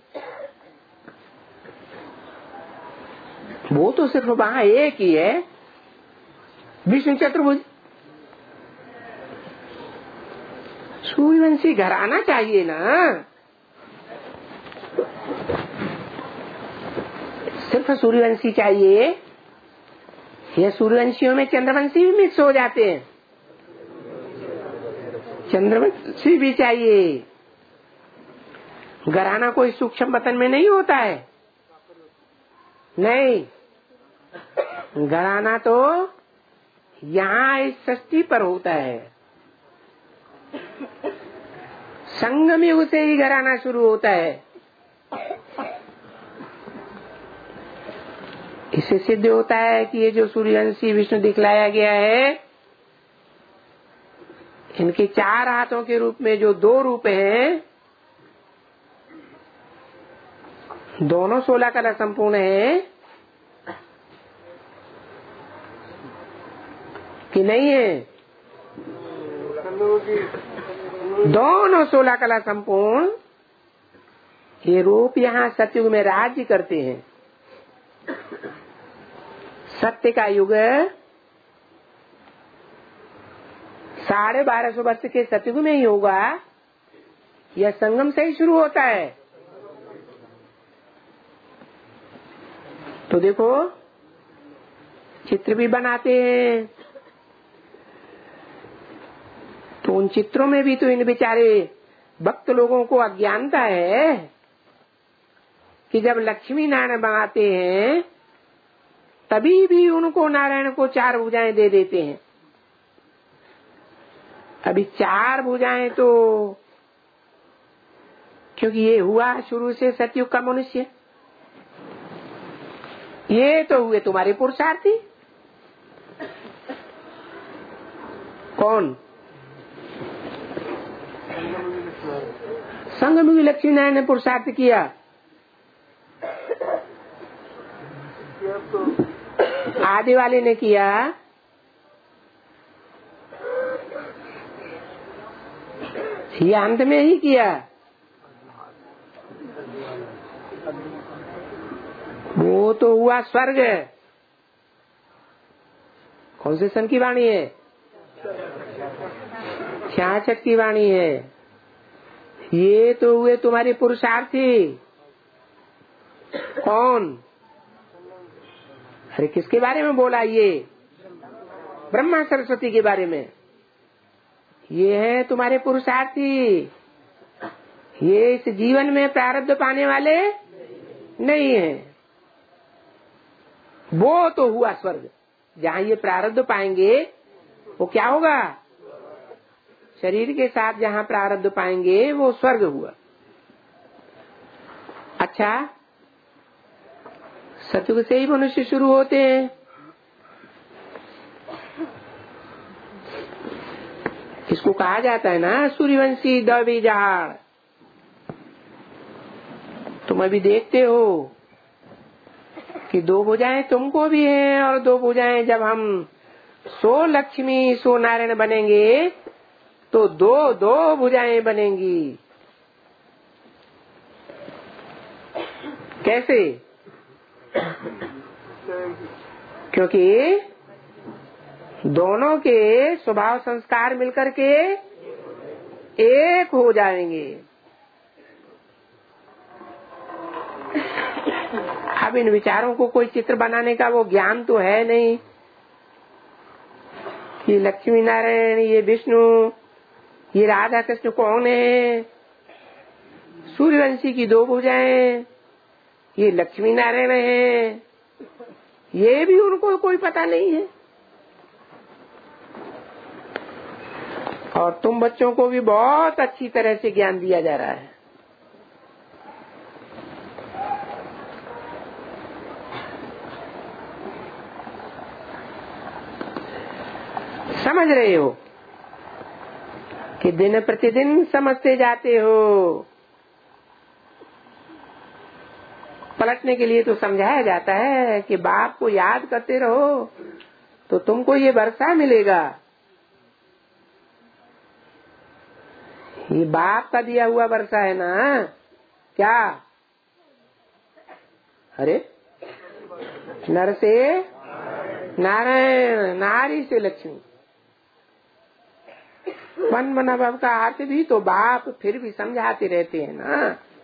A: वो तो सिर्फ वहाँ एक ही है, विष्णु चतुर्भुज। सूर्यवंशी घर आना चाहिए ना। सिर्फ सूर्यवंशी चाहिए या सूर्यवंशियों में चंद्रवंशी भी मिक्स हो जाते हैं? चंद्रवंशी भी चाहिए। घराना कोई सूक्ष्म वतन में नहीं होता है, नहीं। घराना तो यहाँ इस सृष्टि पर होता है। संगम युग से ही घराना शुरू होता है। इससे सिद्ध होता है कि ये जो सूर्यवंशी विष्णु दिखलाया गया है, इनके 4 हाथों के रूप में जो 2 रूप हैं, दोनों 16 कला संपूर्ण है कि नहीं है? दोनों 16 कला संपूर्ण ये रूप यहाँ सतयुग में राज्य करते हैं। सत्य का युग 1250 वर्ष के सतयुग में ही होगा या संगम से ही शुरू होता है? तो देखो चित्र भी बनाते हैं, तो उन चित्रों में भी तो इन बेचारे भक्त लोगों को अज्ञानता है कि जब लक्ष्मी नारायण बनाते हैं तभी भी उनको नारायण को 4 भुजाएं दे देते हैं। अभी 4 भुजाएं तो क्योंकि ये हुआ शुरू से सतयुग का मनुष्य, ये तो हुए तुम्हारे पुरुषार्थी। कौन? संगम लक्ष्मी नारायण ने पुरुषार्थ किया। आदि वाले ने किया, ये अंत में ही किया। वो तो हुआ स्वर्ग। कौन से सन की वाणी है? 66 की वाणी है। ये तो हुए तुम्हारे पुरुषार्थी। कौन? अरे किसके बारे में बोला? ये ब्रह्मा सरस्वती के बारे में। ये है तुम्हारे पुरुषार्थी। ये इस जीवन में प्रारब्ध पाने वाले नहीं है। वो तो हुआ स्वर्ग। जहाँ ये प्रारब्ध पाएंगे वो क्या होगा? शरीर के साथ जहाँ प्रारब्ध पाएंगे वो स्वर्ग हुआ। अच्छा, सतयुग से ही मनुष्य शुरू होते हैं। इसको कहा जाता है ना सूर्यवंशी दबीजाड़। तुम अभी देखते हो कि 2 भुजाएं तुमको भी हैं और 2 भुजाएं जब हम सो लक्ष्मी सो नारायण बनेंगे तो 2 भुजाएं बनेंगी। कैसे? क्योंकि दोनों के स्वभाव संस्कार मिलकर के एक हो जाएंगे। अब इन विचारों को कोई चित्र बनाने का वो ज्ञान तो है नहीं कि लक्ष्मी नारायण, ये विष्णु, ये राधा कृष्ण कौन है। सूर्यवंशी की 2 भुजाएं, ये लक्ष्मी नारायण है, ये भी उनको कोई पता नहीं है। और तुम बच्चों को भी बहुत अच्छी तरह से ज्ञान दिया जा रहा है। समझ रहे हो कि दिन प्रतिदिन समझते जाते हो। पलटने के लिए तो समझाया जाता है कि बाप को याद करते रहो तो तुमको ये वर्षा मिलेगा। ये बाप का दिया हुआ वर्षा है ना। क्या? अरे नर से नारायण, नारी से लक्ष्मी। मन मनोभाव का अर्थ भी तो बाप फिर भी समझाते रहते हैं ना।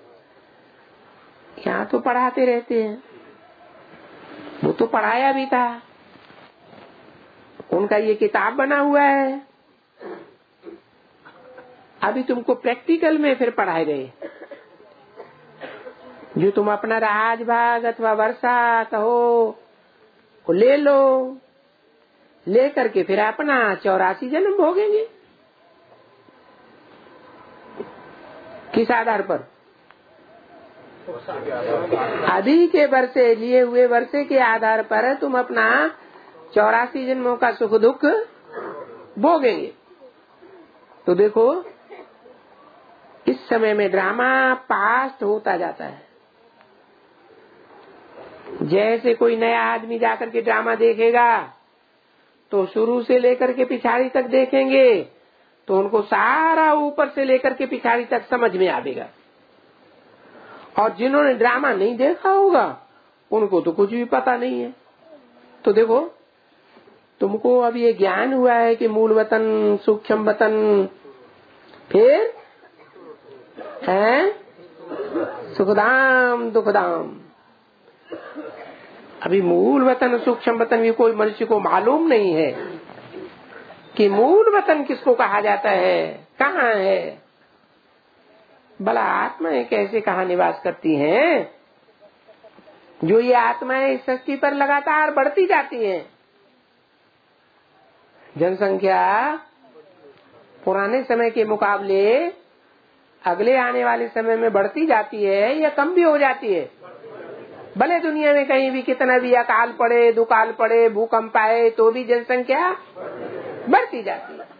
A: यहाँ तो पढ़ाते रहते हैं, वो तो पढ़ाया भी था। उनका ये किताब बना हुआ है, अभी तुमको प्रैक्टिकल में फिर पढ़ाए गए। जो तुम अपना राज भाग अथवा वर्षा कहो वो ले लो, ले करके फिर अपना 84 जन्म भोगेंगे। किस आधार पर? अभी के वर्षे, लिए हुए वर्षे के आधार पर तुम अपना 84 जन्मों का सुख दुख भोगेंगे। तो देखो इस समय में ड्रामा पास्ट होता जाता है। जैसे कोई नया आदमी जाकर के ड्रामा देखेगा तो शुरू से लेकर के पिछाड़ी तक देखेंगे तो उनको सारा ऊपर से लेकर के पिछाड़ी तक समझ में आएगा। और जिन्होंने ड्रामा नहीं देखा होगा उनको तो कुछ भी पता नहीं है। तो देखो तुमको अब ये ज्ञान हुआ है कि मूल वतन, सूक्ष्म वतन, फिर है सुखधाम दुखधाम। अभी मूल वतन सूक्ष्म वतन भी कोई मनुष्य को मालूम नहीं है कि मूल वतन किसको कहा जाता है, कहाँ है। भला आत्माएं कैसे कहाँ निवास करती हैं? जो ये आत्माएं इस सृष्टि पर लगातार बढ़ती जाती हैं। जनसंख्या पुराने समय के मुकाबले अगले आने वाले समय में बढ़ती जाती है या कम भी हो जाती है? भले दुनिया में कहीं भी कितना भी अकाल पड़े, दुकाल पड़े, भूकंप आए, तो भी जनसंख्या बढ़ती जाती है।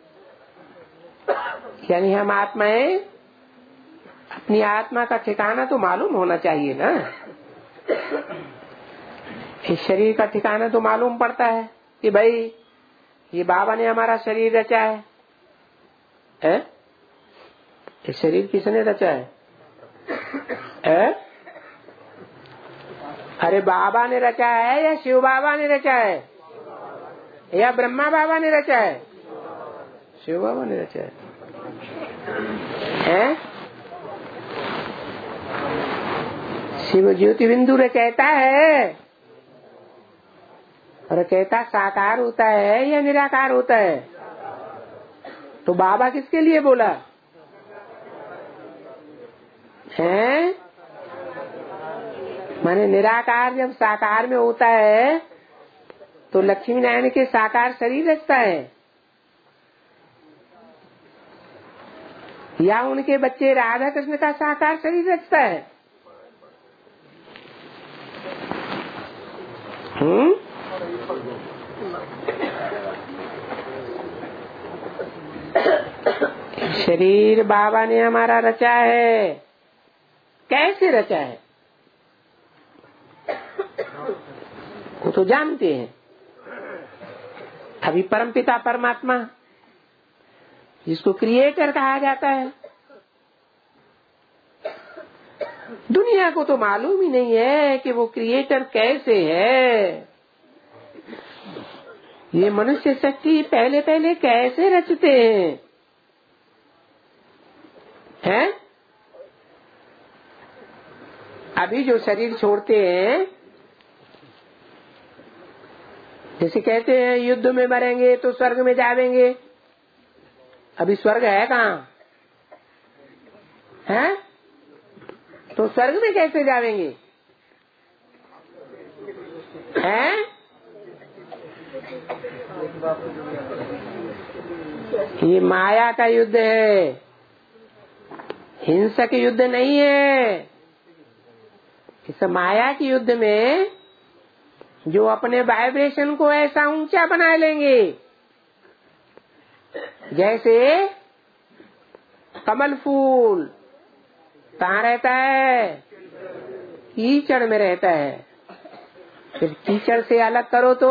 A: यानी हम आत्माएं, अपनी आत्मा का ठिकाना तो मालूम होना चाहिए ना। इस शरीर का ठिकाना तो मालूम पड़ता है कि भाई ये बाबा ने हमारा शरीर रचा है? ये शरीर किसने रचा है? अरे बाबा ने रचा है या शिव बाबा ने रचा है या ब्रह्मा बाबा ने रचा है? शिव बाबा ने रचा है? शिव ज्योति बिंदु रचयिता है। रचयिता साकार होता है या निराकार होता है? तो बाबा किसके लिए बोला है? माने निराकार जब साकार में होता है तो लक्ष्मी नारायण के साकार शरीर रचता है या उनके बच्चे राधा कृष्ण का साकार शरीर रचता है? शरीर बाबा ने हमारा रचा है। कैसे रचा है वो तो जानते हैं। अभी परमपिता परमात्मा जिसको क्रिएटर कहा जाता है, दुनिया को तो मालूम ही नहीं है कि वो क्रिएटर कैसे है। ये मनुष्य शक्ति पहले पहले कैसे रचते हैं? अभी जो शरीर छोड़ते हैं, जैसे कहते हैं युद्ध में मरेंगे तो स्वर्ग में जाएंगे। अभी स्वर्ग है कहाँ है? तो स्वर्ग में कैसे जाएंगे? हैं? ये माया का युद्ध है, हिंसक युद्ध नहीं है। इस माया के युद्ध में जो अपने वाइब्रेशन को ऐसा ऊंचा बना लेंगे, जैसे कमल फूल कहाँ रहता है? कीचड़ में रहता है। फिर कीचड़ से अलग करो तो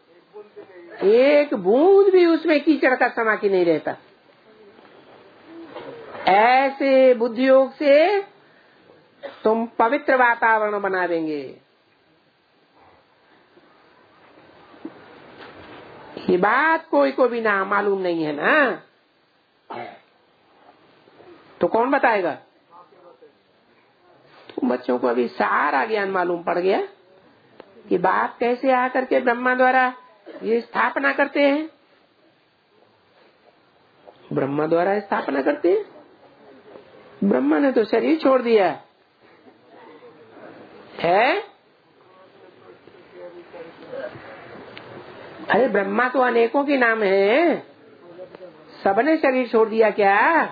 A: एक बूंद भी उसमें कीचड़ का समाकी नहीं रहता। ऐसे बुद्धि योग से तुम पवित्र वातावरण बना देंगे। ये बात कोई को भी ना मालूम नहीं है ना, तो कौन बताएगा? तुम बच्चों को अभी सारा ज्ञान मालूम पड़ गया कि बाप कैसे आकर के ब्रह्मा द्वारा ये स्थापना करते हैं। ब्रह्मा द्वारा स्थापना करते हैं। ब्रह्मा ने तो शरीर छोड़ दिया है। अरे ब्रह्मा तो अनेकों के नाम है, सबने शरीर छोड़ दिया क्या?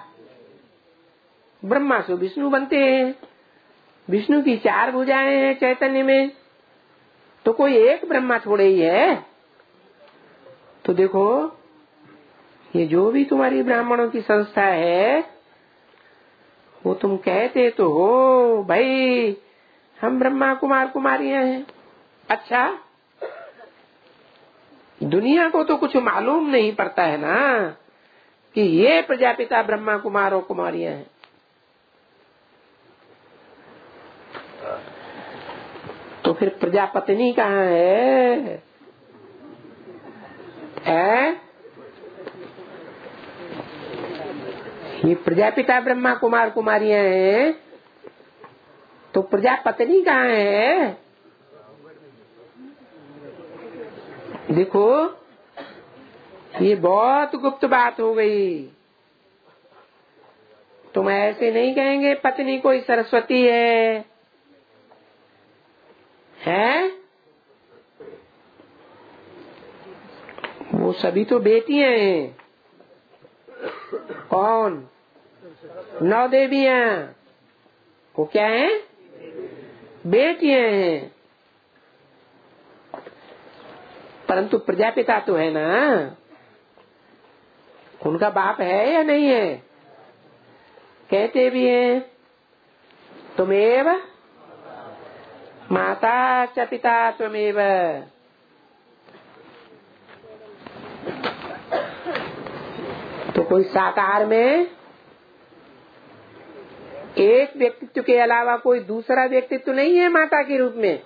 A: ब्रह्मा से विष्णु बनते हैं। विष्णु की 4 भुजाएं हैं चैतन्य में, तो कोई एक ब्रह्मा छोड़े ही है। तो देखो ये जो भी तुम्हारी ब्राह्मणों की संस्था है, वो तुम कहते तो हो भाई हम ब्रह्मा कुमार कुमारियां हैं। अच्छा, दुनिया को तो कुछ मालूम नहीं पड़ता है ना कि ये प्रजापिता ब्रह्मा कुमार और कुमारियां हैं। तो तो फिर प्रजापत्नी कहाँ है? ये प्रजापिता ब्रह्मा कुमार कुमारियां हैं, तो प्रजापत्नी कहाँ है? देखो ये बहुत गुप्त बात हो गई। तुम ऐसे नहीं कहेंगे पत्नी कोई सरस्वती है? वो सभी तो बेटियां हैं। कौन? 9 देवियां, वो क्या है? बेटियां हैं। परंतु प्रजापिता तो है ना, उनका बाप है या नहीं है? कहते भी हैं तुमेव माता च पिता त्वमेव। तो कोई साकार में एक व्यक्तित्व के अलावा कोई दूसरा व्यक्तित्व नहीं है माता के रूप में।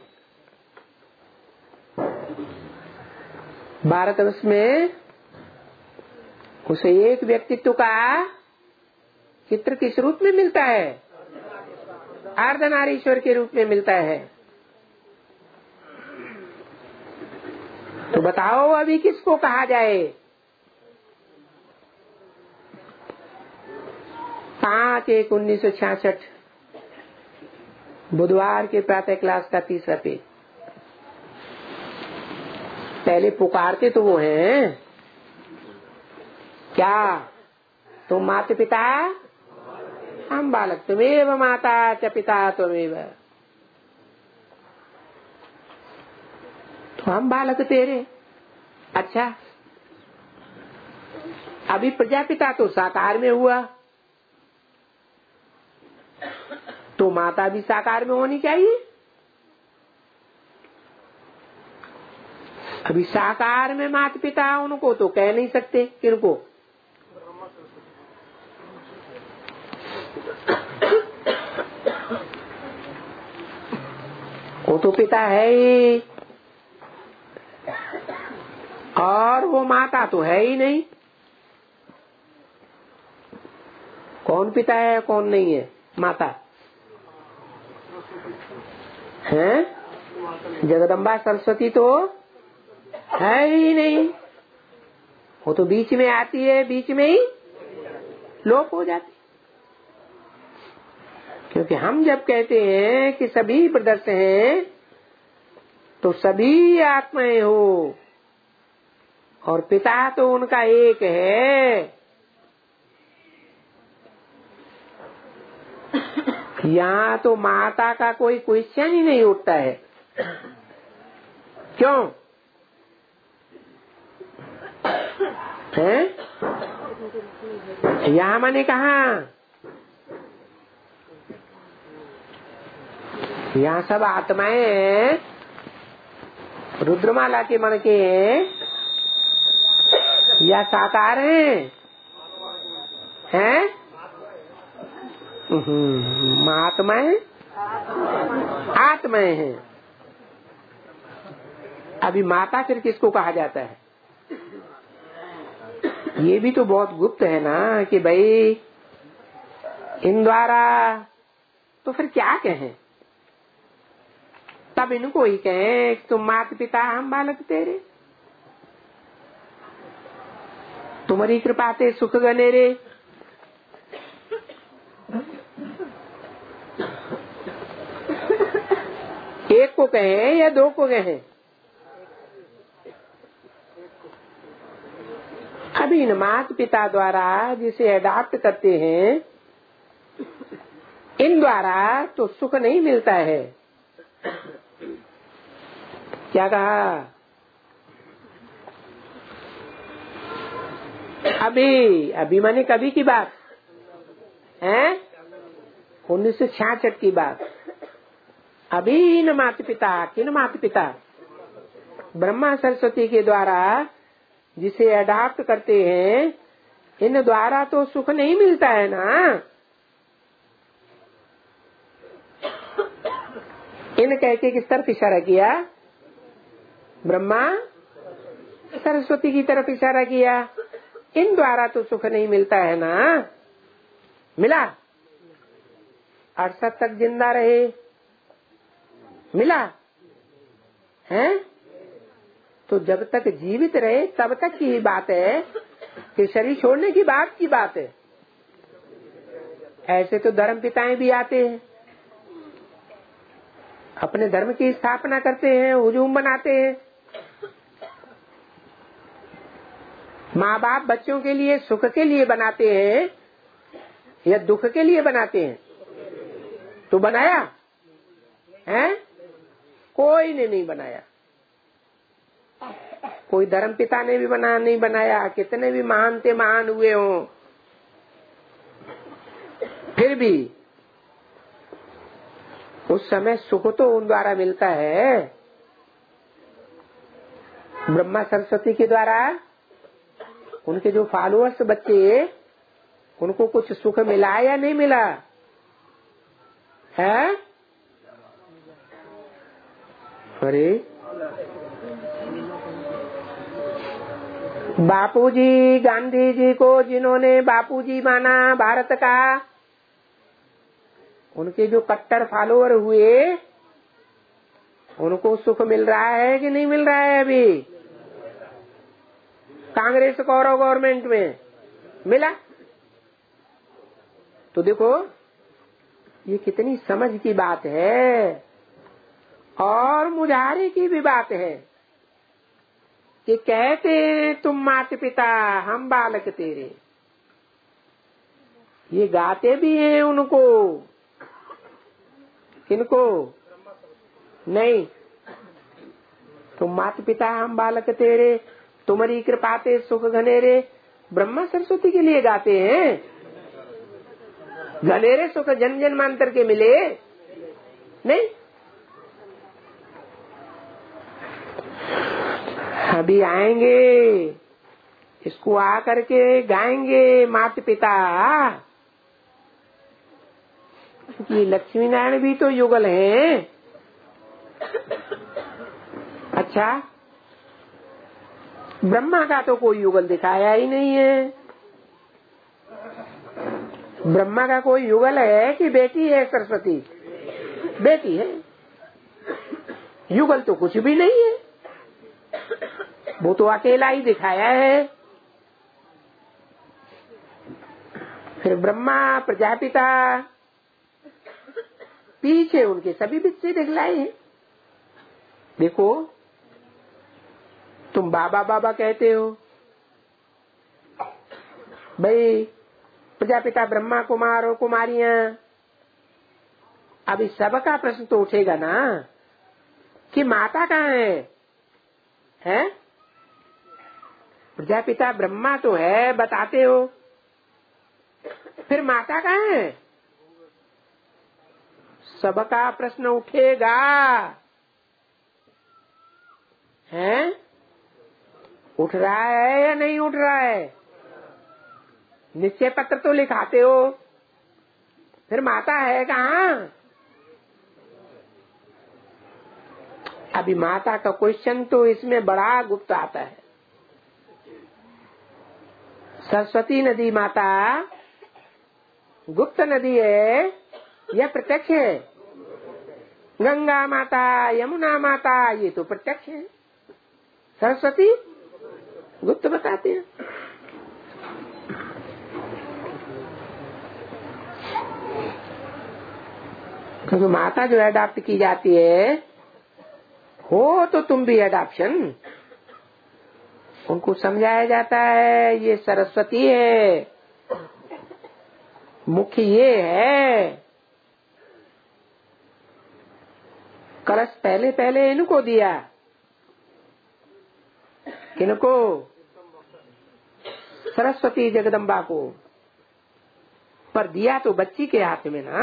A: भारतवर्ष में उसे एक व्यक्तित्व का चित्र किस रूप में मिलता है? अर्धनारीश्वर के रूप में मिलता है। तो बताओ अभी किसको कहा जाए? 5/1/1966 बुधवार के प्रातः क्लास का 3रा पेज। पहले पुकारते तो वो हैं क्या? तुम माता पिता हम बालक, तुमेव माता च पिता त्वमेव। तो हम बालक तेरे। अच्छा, अभी प्रजापिता तो साकार में हुआ, तो माता भी साकार में होनी चाहिए। अभी साकार में माता पिता उनको तो कह नहीं सकते। किनको? वो तो पिता है ही, और वो माता तो है ही नहीं। कौन पिता है कौन नहीं है? माता है। जगदम्बा सरस्वती तो है ही नहीं, वो तो बीच में आती है, बीच में ही लोप हो जाती। क्योंकि हम जब कहते हैं कि सभी प्रदर्श हैं, तो सभी आत्माएं हो, और पिता तो उनका एक है। यहाँ तो माता का कोई क्वेश्चन ही नहीं उठता है। क्यों है? यहाँ मैंने कहा यहाँ सब आत्माएं हैं, रुद्रमाला के मन के हैं या साकार हैं? महात्माएं आत्माएं हैं। अभी माता फिर किसको कहा जाता है? ये भी तो बहुत गुप्त है ना कि भाई इन द्वारा, तो फिर क्या कहें? तब इनको ही कहें तुम माता पिता हम बालक तेरे, तुम्हारी कृपा ते सुख गने रे। एक को कहें या दो को कहें? अभी इन माता पिता द्वारा जिसे अडॉप्ट करते हैं, इन द्वारा तो सुख नहीं मिलता है। क्या कहा? अभी माने कभी की बात है, 1966 की बात। अभी इन माता पिता, किन माता पिता? ब्रह्मा सरस्वती के द्वारा जिसे अडॉप्ट करते हैं, इन द्वारा तो सुख नहीं मिलता है ना। इन कह के किस तरफ इशारा किया? ब्रह्मा सरस्वती की तरफ इशारा किया। इन द्वारा तो सुख नहीं मिलता है ना। मिला? 68 तक जिंदा रहे, मिला है? तो जब तक जीवित रहे तब तक की ही बात है कि शरीर छोड़ने की बात की बात है। ऐसे तो धर्म पिताएं भी आते हैं, अपने धर्म की स्थापना करते हैं, हुजूम बनाते हैं। माँ बाप बच्चों के लिए सुख के लिए बनाते हैं या दुख के लिए बनाते हैं? तो बनाया है? कोई ने नहीं बनाया। कोई धर्म पिता ने भी नहीं बनाया, कितने भी महान थे, महान हुए हों, फिर भी उस समय सुख तो उन द्वारा मिलता है, ब्रह्मा सरस्वती के द्वारा। उनके जो फॉलोअर्स बच्चे, उनको कुछ सुख मिला या नहीं मिला है? अरे बापूजी, गांधी जी को जिन्होंने बापूजी माना भारत का, उनके जो कट्टर फॉलोअर हुए, उनको सुख मिल रहा है कि नहीं मिल रहा है? अभी कांग्रेस कौरव गवर्नमेंट में मिला। तो देखो ये कितनी समझ की बात है और मुझारे की भी बात है कि कहते तुम माता पिता हम बालक तेरे। ये गाते भी हैं उनको, किनको? नहीं, तुम माता पिता हम बालक तेरे, तुम्हारी कृपा ते सुख घनेरे। ब्रह्मा सरस्वती के लिए गाते हैं। घनेरे सुख जन जन्मांतर के मिले नहीं। अभी आएंगे, इसको आकर के गाएंगे माता पिता। क्योंकि लक्ष्मी नारायण भी तो युगल हैं। अच्छा, ब्रह्मा का तो कोई युगल दिखाया ही नहीं है। ब्रह्मा का कोई युगल है कि बेटी है सरस्वती? बेटी है। युगल तो कुछ भी नहीं है, वो तो अकेला ही दिखाया है। फिर ब्रह्मा प्रजापिता, पीछे उनके सभी बच्चे दिखलाए हैं। देखो, तुम बाबा बाबा कहते हो भाई, प्रजापिता ब्रह्मा, कुमार और कुमारियां। अभी सबका प्रश्न तो उठेगा ना कि माता कहाँ है? हैं? प्रजापिता ब्रह्मा तो है, बताते हो, फिर माता कहाँ है? सबका प्रश्न उठेगा। हैं? उठ रहा है या नहीं उठ रहा है? निश्चय पत्र तो लिखाते हो, फिर माता है कहाँ? अभी माता का क्वेश्चन तो इसमें बड़ा गुप्त आता है। सरस्वती नदी माता गुप्त नदी है या प्रत्यक्ष है? गंगा माता, यमुना माता, ये तो प्रत्यक्ष है। सरस्वती गुप्त बताते हैं। क्योंकि माता जो अडॉप्ट की जाती है, हो तो तुम भी अडॉप्शन, उनको समझाया जाता है ये सरस्वती है, मुख्य ये है। कलश पहले पहले इनको दिया, किनको? सरस्वती जगदम्बा को, पर दिया तो बच्ची के हाथ में ना।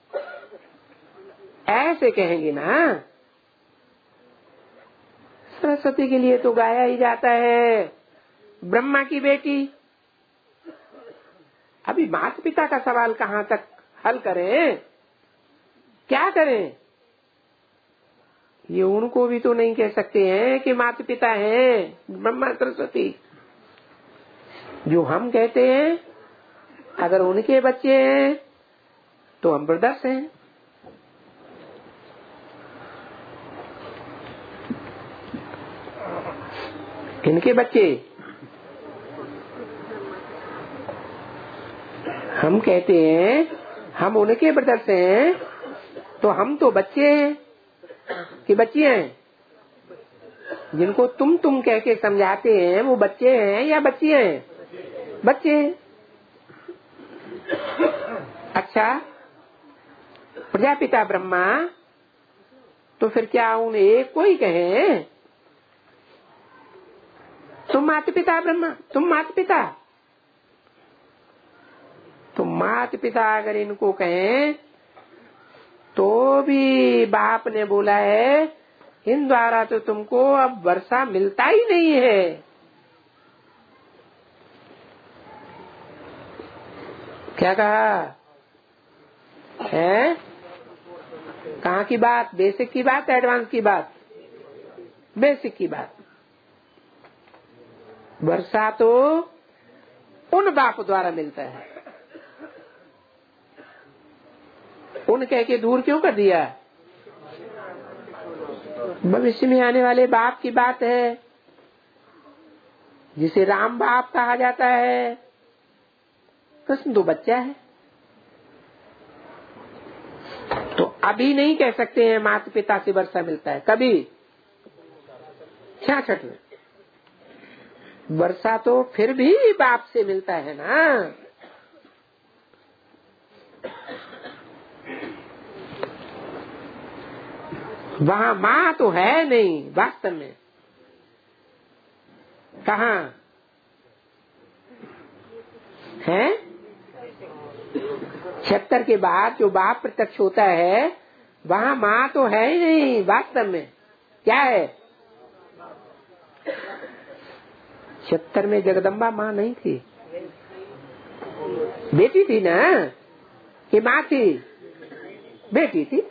A: ऐसे कहेंगे ना, सरस्वती के लिए तो गाया ही जाता है, ब्रह्मा की बेटी। अभी माता पिता का सवाल कहाँ तक हल करें? क्या करें? ये उनको भी तो नहीं कह सकते हैं कि माता पिता हैं ब्रह्मा सरस्वती। जो हम कहते हैं अगर उनके बच्चे हैं तो हम ब्रदर्स हैं। इनके बच्चे हम कहते हैं हम उनके ब्रदर्स हैं, तो हम तो बच्चे हैं कि बच्चियां हैं? जिनको तुम कह के समझाते हैं वो बच्चे हैं या बच्चियां हैं? बच्चे हैं। अच्छा, प्रजापिता ब्रह्मा, तो फिर क्या उन एक को ही कहें तुम माता पिता ब्रह्मा, तुम माता पिता? तो माता पिता अगर इनको कहें तो भी बाप ने बोला है इन द्वारा तो तुमको अब वर्षा मिलता ही नहीं है। क्या कहा है? कहाँ की बात? बेसिक की बात, एडवांस की बात? बेसिक की बात। वर्षा तो उन बाप द्वारा मिलता है। उन कह के दूर क्यों कर दिया? भविष्य में आने वाले बाप की बात है, जिसे राम बाप कहा जाता है। कृष्ण तो बच्चा है, तो अभी नहीं कह सकते हैं माता पिता से वर्षा मिलता है। कभी 66 में वर्षा तो फिर भी बाप से मिलता है ना। वहाँ माँ तो है नहीं वास्तव में। कहाँ है? 76 के बाद जो बाप प्रत्यक्ष होता है वहाँ माँ तो है ही नहीं वास्तव में। क्या है? 76 में जगदम्बा माँ नहीं थी, बेटी थी ना कि माँ थी? बेटी थी।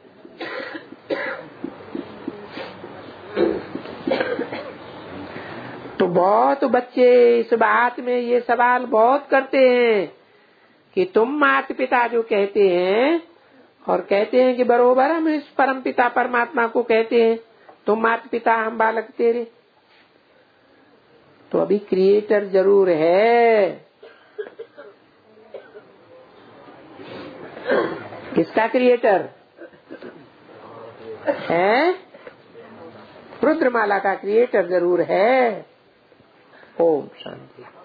A: तो बहुत बच्चे इस बात में ये सवाल बहुत करते हैं कि तुम माता पिता जो कहते हैं और कहते हैं कि बरोबर हम इस परम पिता परमात्मा को कहते हैं तुम माता पिता हम बालक तेरे। तो अभी क्रिएटर जरूर है। किसका क्रिएटर है? रुद्रमाला का क्रिएटर जरूर है। ओम शांति।